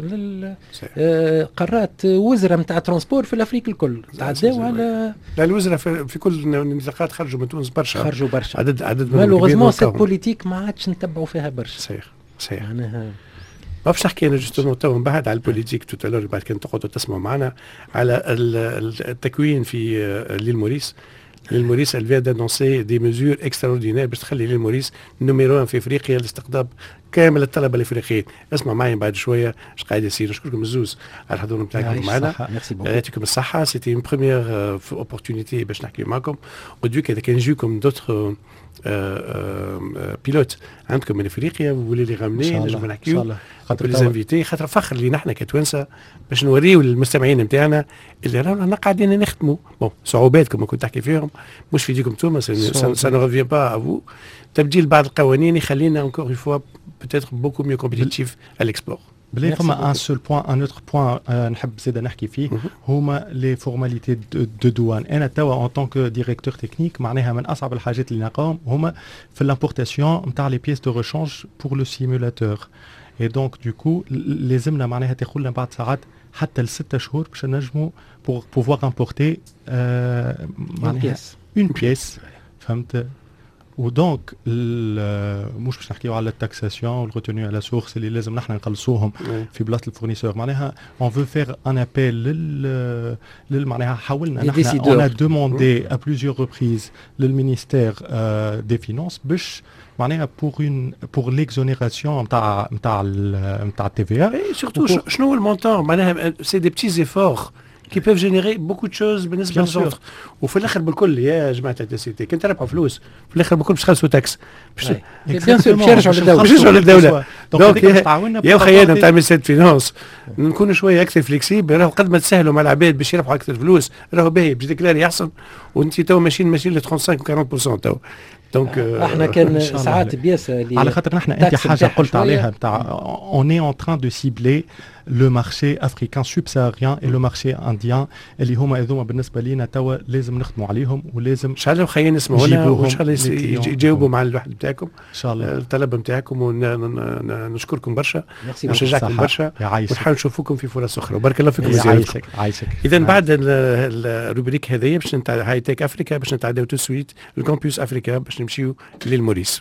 للقارات، وزراء نتاع ترونسبور في الافريك الكل تعداو على. لا الوزراء في, في كل النطاقات خرجوا من تونس برشا، خرجوا برشا عدد عدد مالوغوزمون سيت بوليتيك ما عادش نتبعوا فيها برشا. صحيح صحيح. معناها ما باش نحكي انا جوستومون تو من بعد على البوليتيك توتالور، بعد كان تقعدوا تسمعوا معنا على التكوين في ليل موريس. ليل موريس elle vient d'annoncer des mesures extraordinaires باش تخلي ليل موريس نميرو في افريقيا لاستقطاب كامل الطلبه الافريقيين. اسمع معي بعد شويه اش قاعد يصير. نشكركم الزوز على الحضور نتاعكم معنا، يعطيكم الصحه. سيتي اون بروميير اوبورتونيتي باش نحكي معكم. ودوك اذا كان يجيكم دوتر بيلوت عندكم من افريقيا وولي لي غامني نجم نحكيو خاطر لي انفيتي، خاطر فخر لي نحن كتوانسه باش نوريو للمستمعين نتاعنا اللي رانا قاعدين نخدموا. بون صعوبات كما كنت تحكي فيهم مش في ايديكم انتم، سا نو ريفيان با افو. تبديل بعض القوانين يخلينا انكور فوا بوتيتر بوكو ميو كومبيتيتيف على الاكسبور. بلا فما ان سول بوان ان اوتر بوان نحب زيد نحكي فيه، هما لي فورماليتي دو دوان. انا توا ان طونك ديريكتور تكنيك معناها من اصعب الحاجات اللي نلقاهم هما في الامبورتاسيون نتاع لي بيس دو ريشانج بور لو سيمولاتور. اي دونك دو كو لازمنا معناها تاخذ لنا بعض ساعات حتى لستة شهور باش نجموا بور بوفوار امبورتي معناها اون بيس. فهمت؟ ودونك مش باش نحكيو على التاكساسيون والغوتوني على سورس اللي لازم نحن نقلصوهم في بلاصه الفورنيسور. معناها اون فو فير ان ابيل لل لل معناها حاولنا نحن اون دوموندي ا بليزيور ريبريز للمينيستير دي فينانس باش معناها بور اون بور ليكزونيراسيون نتاع نتاع نتاع التي في ا. اي سورتو شنو هو المونطون معناها سي دي بتي زيفور كي بيف جينيري بوكو تشوز بالنسبه للزوتر. وفي الاخر بالكل يا جماعه التسيتي كنت تربحوا فلوس في الاخر بالكل باش تخلصوا تاكس باش بيان سور باش يرجعوا للدوله باش يرجعوا للدوله. دونك يا خيانا نتاع ميسيد فينانس نكونوا شويه اكثر فليكسيبل. راهو قد ما تسهلوا مع العباد باش يربحوا اكثر فلوس راهو باهي باش ديكلاري يحسن. وانت تو ماشيين ماشيين ل خمسة وثلاثين و أربعين تو. دونك احنا كان ساعات بياسه على خاطر نحن انت حاجه قلت عليها نتاع اون اي اون تران دو سيبلي لو مارشي افريكان سوبساريان اي لو مارشي انديان اللي هما هذوما بالنسبه لينا توا لازم نخدموا عليهم ولازم ان شاء الله خلينا نسمعونا وان شاء الله يجاوبوا مع الواحد نتاعكم ان شاء الله الطلب نتاعكم. ونشكركم برشا ونشجعكم برشا ونحاول نشوفوكم في فرص اخرى. بارك الله فيكم وزيادتكم. عايشك. اذا بعد الروبريك هذه باش نتاع هاي تيك افريكا باش نتعداو تو سويت الكامبوس افريكا باش نمشيو للموريس.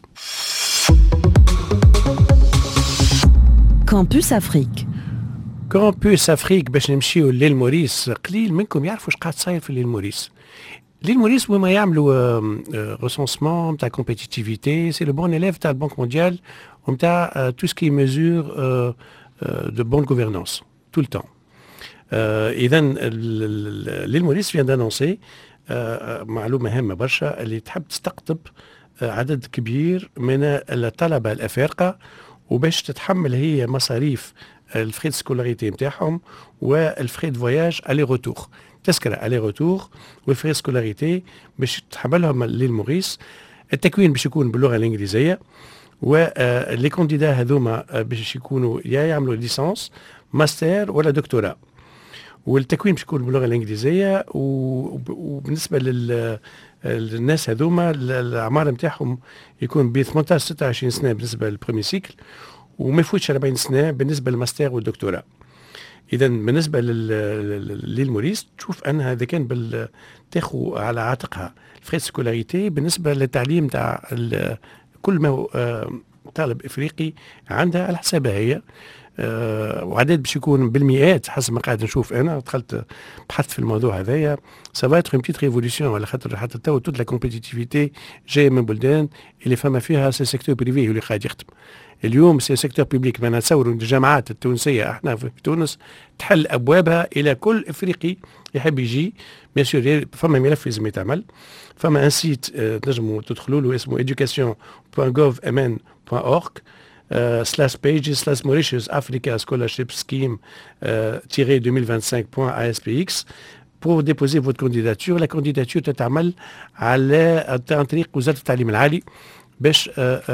كامبوس افريك. كامبوس افريك باش نمشيو للموريس. قليل منكم يعرفوا اش قاعد صاير في للموريس. للموريس وما يعملوا ريسونسمون نتاع كومبيتيتيفيتي سي لو بون élève تاع البنك مونديال ونتاع تو سكي ميزور دو بون غوفرنانس tout le temps. اذا للموريس vient d'annoncer معلومة هامة برشا، اللي تحب تستقطب عدد كبير من الطلبة الأفارقة، وباش تتحمل هي مصاريف الفريد سكولاريتي نتاعهم والفريد فواياج الي روتور، تذكرة الي روتور والفريد سكولاريتي باش تحملهم للموريس. التكوين باش يكون باللغة الإنجليزية، ولي كونديدا هذوما باش يكونوا يا يعملوا ليسانس ماستر ولا دكتوراه، والتكوين باش يكون باللغة الإنجليزية. وبالنسبة لل الناس هذوما الأعمار نتاعهم يكون ب ثمانية عشر ستة وعشرين سنة بالنسبة للبرومي سيكل، وما يفوتش أربعين سنة بالنسبة للماستر والدكتوراه. إذا بالنسبة للموريس تشوف أنها إذا كان بال تاخو على عاتقها الفريد سكولاريتي بالنسبة للتعليم تاع كل ما هو طالب إفريقي عندها على حسابها هي. أه وعدد باش يكون بالمئات حسب ما قاعد نشوف انا، دخلت بحثت في الموضوع هذايا. سافا اتر اون بتيت ريفولوسيون، على خاطر حتى تو توت لا كومبيتيتيفيتي جايه من بلدان اللي فما فيها سي سيكتور بريفي اللي قاعد يخدم. اليوم سي سيكتور بيبليك، ما نتصوروا الجامعات التونسيه احنا في تونس تحل ابوابها الى كل افريقي يحب يجي. بيان سور فما ملف لازم يتعمل، فما ان سيت أه تنجموا تدخلوا له اسمه education point gov m n point org slash pages slash Mauritius Africa Scholarship Scheme tiré deux mille vingt-cinq point A S P X pour déposer votre candidature. La candidature تتعمل على عن طريق وزارة التعليم العالي باش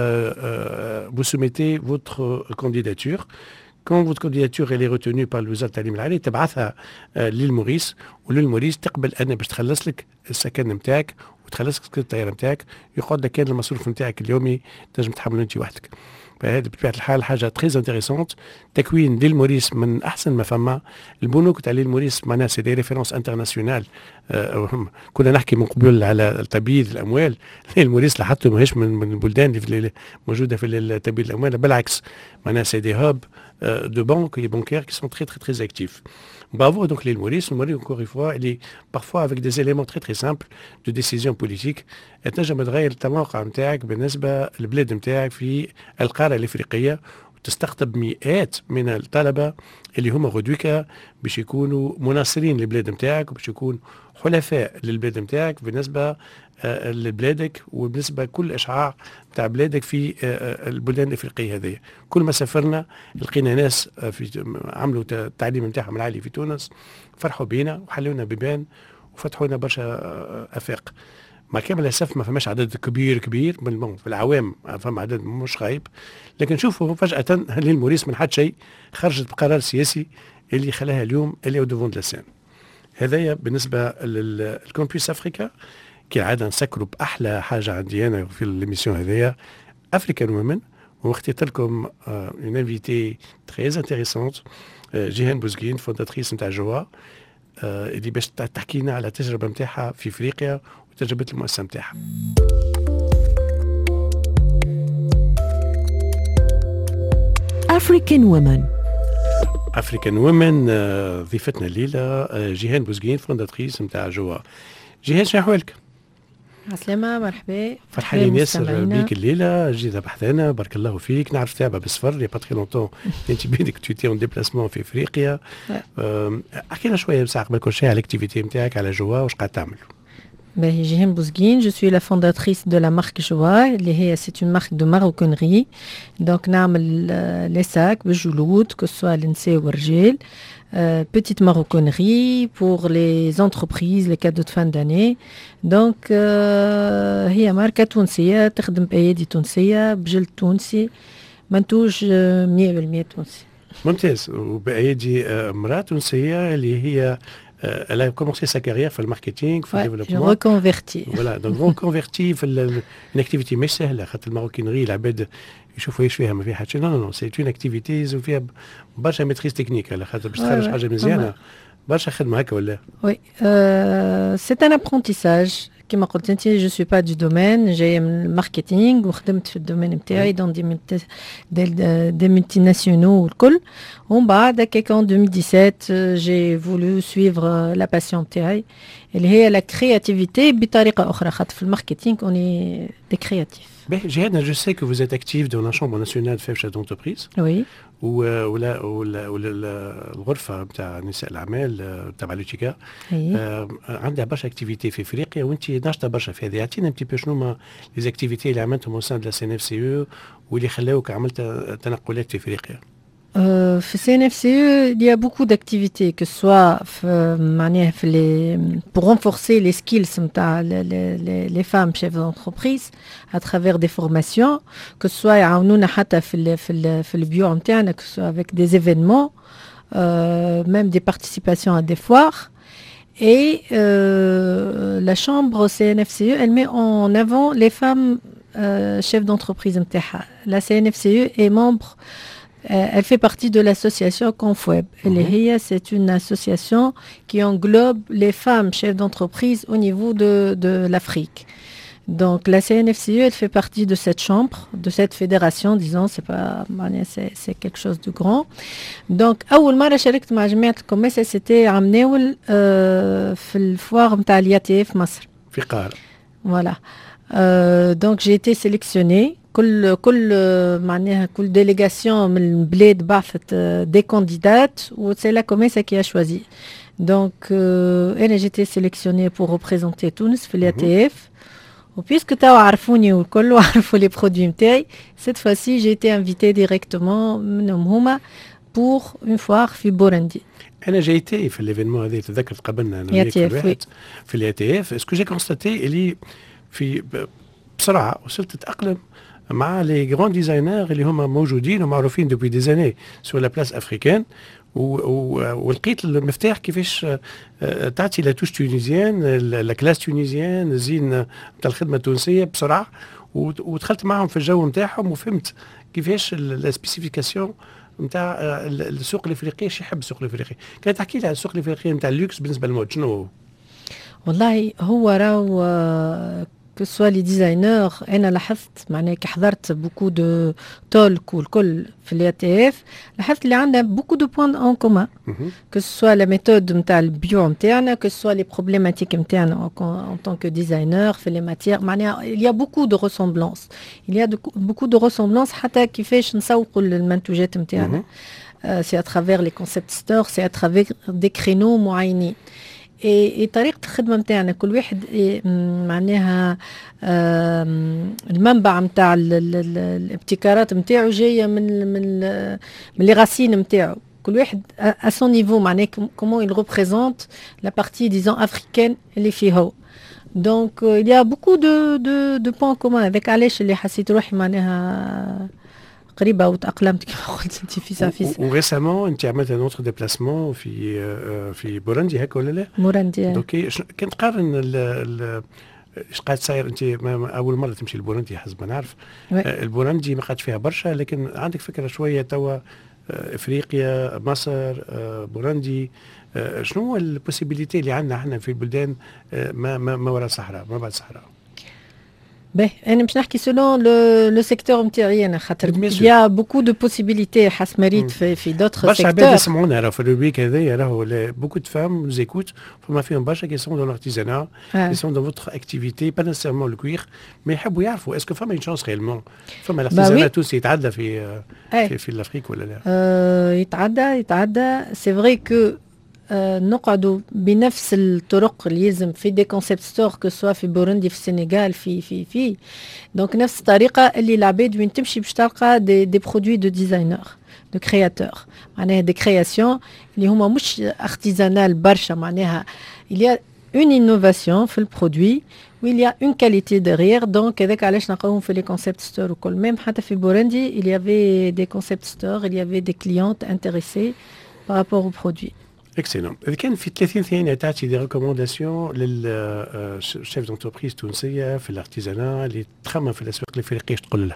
vous soumettez votre candidature. Quand votre candidature elle est retenue par وزارة التعليم العالي تبعثها للموريس، وللموريس تقبل أن باش تخلص لك السكن نتاعك وتخلص لك الطيارة نتاعك، يقعد لك كان المصروف نتاعك اليومي تنجم تحمله أنت وحدك. فهذه بطبيعة الحال حاجة تريز انتريسونت. تكوين ليل موريس من أحسن ما فما. البنوك تاع ليل موريس معناها سي دي ريفيرونس انترناسيونال. أه كنا نحكي من قبل على تبييض الأموال، ليل موريس لاحظته ماهيش من, من البلدان اللي موجودة في تبييض الأموال، بالعكس معناها سي دي هاب de banques et bancaires qui sont très très très actifs. Bravo donc l'île Maurice. L'île Maurice encore une fois, elle est parfois avec des éléments très très simples de décision politique. تنجم تغير التوقع نتاعك بالنسبة للبلاد نتاعك في القارة الإفريقية، وتستقطب مئات من الطلبة اللي هم غدوكا باش يكونوا مناصرين للبلاد نتاعك وباش يكون حلفاء للبلاد نتاعك بالنسبة لبلادك وبالنسبة كل إشعاع تاع بلادك في البلدان الإفريقية هذه. كل ما سافرنا لقينا ناس في عملوا التعليم نتاعهم العالي في تونس، فرحوا بينا وحلونا بيبان وفتحوا لنا برشا آفاق. مع كامل الأسف ما فماش عدد كبير كبير من في العوام، فما عدد مش خايب، لكن شوفوا فجأة ليل موريس من حد شيء خرجت بقرار سياسي اللي خلاها اليوم اللي او دوفون لسان. هذايا بالنسبة للكومبيوس أفريكا. كالعادة نسكروا بأحلى حاجة عندي أنا في الإميسيون هذايا أفريكان وومن، واخترت لكم اون انفيتي تريز انتريسونت جيهان بوزغين فونداتريس نتاع جوا، اللي باش تحكي لنا على التجربة نتاعها في إفريقيا وتجربة المؤسسة نتاعها. African Women. African Women ضيفتنا الليلة جيهان بوزغين فونداتريس نتاع جوا. جيهان شنو أحوالك؟ عسلامة، مرحبا. فرحانين ياسر بيك الليله، جيت بحثنا بارك الله فيك. نعرف تابع بالصفر يا با تري لونتون انت بيدك تويتي اون ديبلاسمون في افريقيا. احكي لنا شويه بصح قبل كل شيء على الاكتيفيتي نتاعك على جوا واش قاعد تعمل. Ben, Jihen Bouzguine, je suis la fondatrice de la marque Joa. C'est une marque de maroquinerie. Donc, nous avons les sacs, les jouloud, que ce soit l'Insee ou l'Argel. Euh, petite maroquinerie pour les entreprises, les cadeaux de fin d'année. Donc, هي ماركة تونسية تخدم بأيادي تونسية بجلد تونسي منتوج مية بالمية تونسي. ممتاز. وبأيادي امرأة تونسية اللي هي elle a commencé sa carrière في الماركتينغ في الديفلوبمون. J'ai reconverti. Voilà, donc reconverti في une activité مش سهلة، خاطر الماروكينري العباد يشوفوا ايش فيها ما فيها حاجة. نو نو سي اون اكتيفيتيز وفيها برشا ميتريز تكنيك، على خاطر باش تخرج حاجة مزيانة برشا خدمة هكا ولا؟ Oui, euh, c'est un apprentissage. كما قلت انت جو سوي با دو دومين، جايه من الماركتينغ وخدمت في الدومين نتاعي دون دي ملتي دي ملتي ناسيونال والكل. ومن بعد هكاك ان ألفين وسبعطاش جي فولو سويفر لا باسيون تاعي اللي هي لا كرياتيفيتي بطريقه اخرى، خاطر في الماركتينغ اوني دي كرياتيف. Jihad, je sais que vous êtes active dans la Chambre nationale de chefs d'entreprise. Oui. ولا ولا الغرفه نتاع نساء الاعمال تبع لوتيكا عندها برشا اكتيفيتي في افريقيا وانت ناشطه برشا في هذه. اعطينا انت بي شنو هما لي اكتيفيتي اللي عملتهم او سان دو لا سي ان اف سي او واللي خلاوك عملت تنقلات في افريقيا. Euh, في C N F C E, il y a beaucoup d'activités, que ce soit euh, les, pour renforcer les skills les, les, les femmes chefs d'entreprise à travers des formations, que ce soit في le bio interne, que ce soit avec des événements, euh, même des participations à des foires. Et euh, la chambre C N F C E, elle met en avant les femmes euh, chefs d'entreprise. La C N F C E est membre. Elle fait partie de l'association Confweb. Mmh. C'est une association qui englobe les femmes chefs d'entreprise au niveau de, de l'Afrique. Donc la C N F C E, elle fait partie de cette chambre, de cette fédération, disons, c'est pas, c'est, c'est quelque chose de grand. Donc, أول مرة شاركت مع جماعة الكوميسا c'était عام ناول في الفوار متاع الياتي في مصر. في القاهرة. Voilà. Euh, donc j'ai été sélectionnée. كل كل معناها كل délégation من البلاد بعثت des candidates و c'est la COMESA qui a choisi. Donc euh, أنا j'étais sélectionnée pour représenter تونس في ال A T F. وبيسك تاو عرفوني والكل وعرفوا les produits نتاعي. Cette fois-ci j'ai été invitée directement منهم هما pour une foire في بورندي. أنا جيتي في l'événement هذا تذكرت قبلنا أنا وياك واحد في ال A T F. Est-ce que j'ai constaté اللي في بسرعة وصلت أتأقلم مع لي جراند ديزاينر اللي هما موجودين ومعروفين دوبي دي زاني سور لا بلاس افريكان ولقيت المفتاح كيفاش تعطي لا توش تونيزيان لا كلاس تونيزيان الزين نتاع الخدمه التونسيه بسرعه ودخلت معهم في الجو نتاعهم وفهمت كيفاش لا سبيسيفيكاسيون نتاع السوق الافريقي ايش يحب السوق الافريقي. كانت تحكي لي على السوق الافريقي نتاع اللوكس بالنسبه للمود شنو؟ والله هو راهو que ce soit les designers, أنا لاحظت معناها كي حضرت beaucoup de talk والكل في ال A T F لاحظت اللي عندنا beaucoup de points en commun. Que ce soit la méthode نتاع البيو نتاعنا, que ce soit les problématiques نتاعنا en tant que designer, في les matières. معناها il y a beaucoup de ressemblances. Il y a de, beaucoup de ressemblances حتى كيفاش نسوقوا المنتوجات نتاعنا. Uh, c'est à travers les concept stores, c'est à travers des créneaux معينين. اي طريقه الخدمه نتاعنا كل واحد معناها المنبع نتاع الابتكارات نتاعو جايه من من من لي راسين نتاعو كل واحد à son niveau معناها comment il représente la partie disons africaine اللي فيه هو. Donc il y a beaucoup de de de points communs avec علاش اللي حسيت روحي معناها قريبه وتاقلمت كما قلت انت في سافيس. وريسامون انت عملت ان اوتر ديبلاسمون في في بورندي هكا ولا لا؟ بورندي. اوكي كنت قارن ايش قاعد صاير انت اول مره تمشي لبورندي حسب ما نعرف. البورندي ما قعدش فيها برشا لكن عندك فكره شويه توا افريقيا مصر بورندي شنو هو البوسيبيليتي اللي عندنا احنا في البلدان ما ما, ما وراء الصحراء ما بعد الصحراء؟ Ben, je نحكي selon le, le secteur نتاعي انا خاطر il y a beaucoup de possibilités حسب مريت في في d'autres secteurs. برشا عباد يسمعونا راهو في الروبيك هذايا راهو beaucoup de femmes nous écoutent فما فيهم برشا qui sont dans l'artisanat, qui sont dans votre activité, pas nécessairement le cuir, mais يحبوا يعرفوا est-ce que فما une chance réellement فما l'artisanat tous يتعدى في في في الافريق ولا لا؟ يتعدى يتعدى c'est vrai que نقعدوا بنفس الطرق اللي يلزم في دي كونسيبت ستور كو سوا في بوروندي في السنغال في في في دونك نفس الطريقه اللي العباد وين تمشي باش تلقى دي دي برودوي دو ديزاينر دو كرياتور معناها دي كرياسيون اللي هما مش ارتيزانال برشا معناها il y a une innovation في البرودوي و il y a une qualité derrière donc هذاك علاش نلقاوهم في لي كونسيبت ستور وكل ميم حتى في بوروندي il y avait des concept stores il y avait des clientes intéressées par rapport aux produits. اكسلون. اذا كان في ثلاثين ثانيه تعطي دي ريكومونداسيون للشيف دونتربريز تونسيه في الارتيزانا اللي تخمم في الاسواق الافريقيه ايش تقول لها؟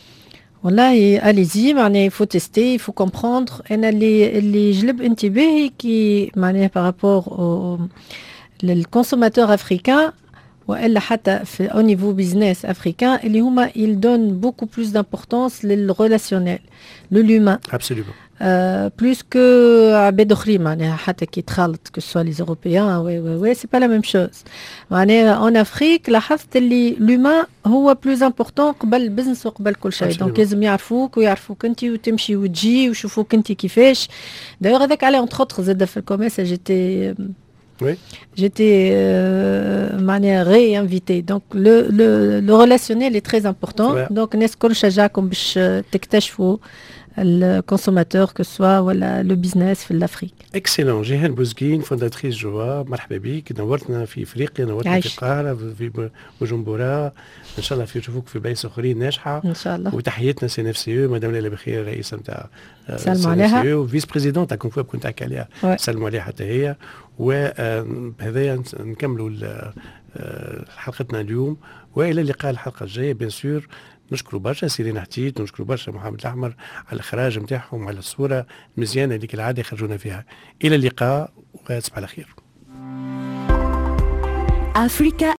والله اليزي معناها يفو تيستي يفو كومبروندر. انا اللي اللي جلب انتباهي كي معناها بارابور للكونسوماتور افريكان والا حتى في او نيفو بيزنس افريكان اللي هما ils donnent beaucoup plus d'importance للريلاسيونيل للهومان. Absolument. Euh, plus que عباد اخرين معناها حتى كي تخلط que ce soit les européens oui oui oui c'est pas la même chose. معناها en Afrique لاحظت اللي l'humain هو plus important قبل البزنس وقبل كل شيء. دونك لازم يعرفوك ويعرفوك انت وتمشي وتجي ويشوفوك انت كيفاش. دايوغ هذاك عليه entre autres زاد في الكوميرس جيتي Oui. J'étais euh, réinvitée. Donc, le, le, le relationnel est très important. Ouais. Donc, نسكن شجعكم باش تكتشفوا الكونسوماتور que soit ولا le business في الأفريق. اكسلون. جيهان بوزغين فونداتريس جوا، مرحبا بك. نورتنا في افريقيا، نورتنا عيش. في القاهره، في بوجمبورا. ان شاء الله في نشوفوك في بلايص اخرين ناجحه ان شاء الله. وتحياتنا سي نفس يو مدام ليلى بخير، رئيسه نتاع سلموا عليها وفيس بريزيدونت كون فوا كنت تحكي عليها، سلموا عليها حتى هي. وبهذايا نكملوا حلقتنا اليوم، والى اللقاء الحلقه الجايه. بيان سور نشكروا برشا سيرين حتيت، ونشكروا برشا محمد الأحمر على الإخراج نتاعهم وعلى الصورة المزيانة اللي كالعادة يخرجونا فيها. إلى اللقاء وتصبح على خير. أفريكا